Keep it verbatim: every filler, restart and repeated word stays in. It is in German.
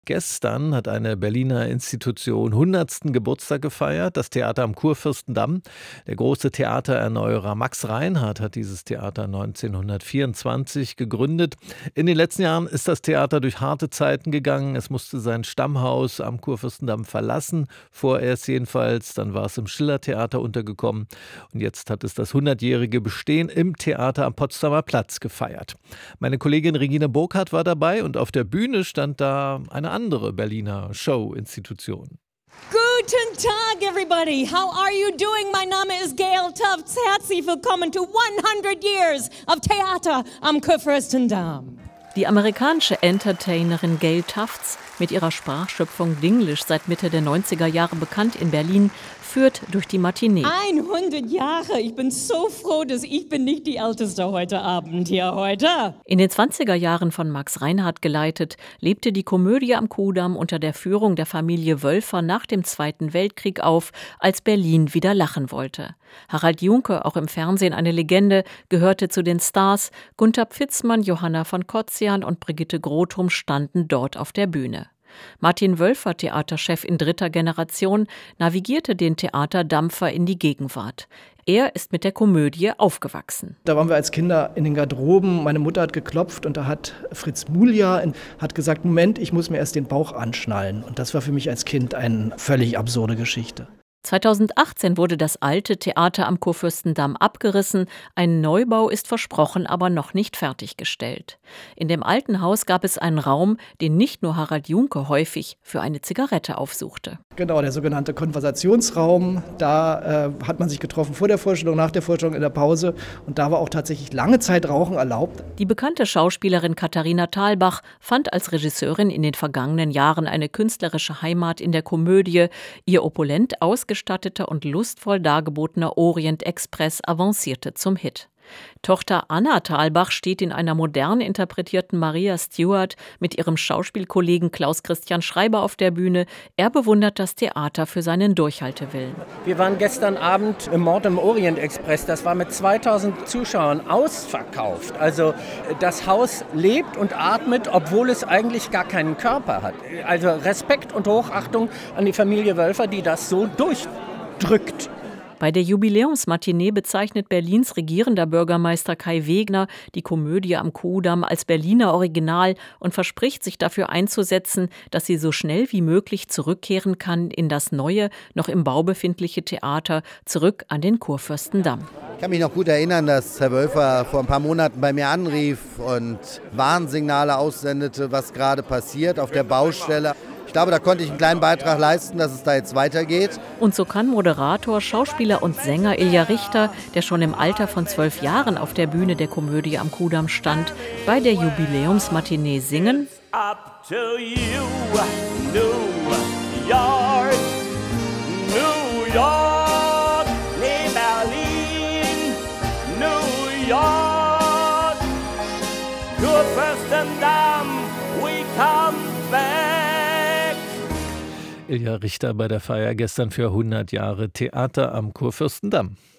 Gestern hat eine Berliner Institution hundertsten Geburtstag gefeiert, das Theater am Kurfürstendamm. Der große Theatererneuerer Max Reinhardt hat dieses Theater neunzehnhundertvierundzwanzig gegründet. In den letzten Jahren ist das Theater durch harte Zeiten gegangen. Es musste sein Stammhaus am Kurfürstendamm verlassen, vorerst jedenfalls. Dann war es im Schillertheater untergekommen. Und jetzt hat es das hundertjährige Bestehen im Theater am Potsdamer Platz gefeiert. Meine Kollegin Regine Burkhardt war dabei und auf der Bühne stand da eine andere Berliner Show-Institution. Guten Tag, everybody. How are you doing? Mein Name ist Gail Tufts. Herzlich willkommen to hundred years of Theater am Kurfürstendamm. Die amerikanische Entertainerin Gail Tufts, mit ihrer Sprachschöpfung Dinglish seit Mitte der neunziger Jahre bekannt in Berlin, führt durch die Matinee. hundert Jahre. Ich bin so froh, dass ich bin nicht die Älteste heute Abend hier heute. In den zwanziger Jahren von Max Reinhardt geleitet, lebte die Komödie am Kudamm unter der Führung der Familie Wölfer nach dem Zweiten Weltkrieg auf, als Berlin wieder lachen wollte. Harald Junke, auch im Fernsehen eine Legende, gehörte zu den Stars. Gunther Pfitzmann, Johanna von Kotzian und Brigitte Grothum standen dort auf der Bühne. Martin Wölfer, Theaterchef in dritter Generation, navigierte den Theaterdampfer in die Gegenwart. Er ist mit der Komödie aufgewachsen. Da waren wir als Kinder in den Garderoben. Meine Mutter hat geklopft und da hat Fritz Mulia hat gesagt, Moment, ich muss mir erst den Bauch anschnallen. Und das war für mich als Kind eine völlig absurde Geschichte. zweitausendachtzehn wurde das alte Theater am Kurfürstendamm abgerissen. Ein Neubau ist versprochen, aber noch nicht fertiggestellt. In dem alten Haus gab es einen Raum, den nicht nur Harald Junke häufig für eine Zigarette aufsuchte. Genau, der sogenannte Konversationsraum. Da äh, hat man sich getroffen vor der Vorstellung, nach der Vorstellung, in der Pause. Und da war auch tatsächlich lange Zeit Rauchen erlaubt. Die bekannte Schauspielerin Katharina Thalbach fand als Regisseurin in den vergangenen Jahren eine künstlerische Heimat in der Komödie. Ihr opulent ausgestatteter und lustvoll dargebotener Orient Express avancierte zum Hit. Tochter Anna Thalbach steht in einer modern interpretierten Maria Stuart mit ihrem Schauspielkollegen Klaus-Christian Schreiber auf der Bühne. Er bewundert das Theater für seinen Durchhaltewillen. Wir waren gestern Abend im Mord im Orient Express. Das war mit zweitausend Zuschauern ausverkauft. Also das Haus lebt und atmet, obwohl es eigentlich gar keinen Körper hat. Also Respekt und Hochachtung an die Familie Wölfer, die das so durchdrückt. Bei der Jubiläumsmatinee bezeichnet Berlins regierender Bürgermeister Kai Wegner die Komödie am Kudamm als Berliner Original und verspricht, sich dafür einzusetzen, dass sie so schnell wie möglich zurückkehren kann in das neue, noch im Bau befindliche Theater, zurück an den Kurfürstendamm. Ich kann mich noch gut erinnern, dass Herr Wölfer vor ein paar Monaten bei mir anrief und Warnsignale aussendete, was gerade passiert auf der Baustelle. Ich glaube, da konnte ich einen kleinen Beitrag leisten, dass es da jetzt weitergeht. Und so kann Moderator, Schauspieler und Sänger Ilja Richter, der schon im Alter von zwölf Jahren auf der Bühne der Komödie am Kudamm stand, bei der Jubiläumsmatinee singen. Up to you, New York, New York, nee, Berlin, New York, Kurfürstendamm, we come back. Ilja Richter bei der Feier gestern für hundert Jahre Theater am Kurfürstendamm.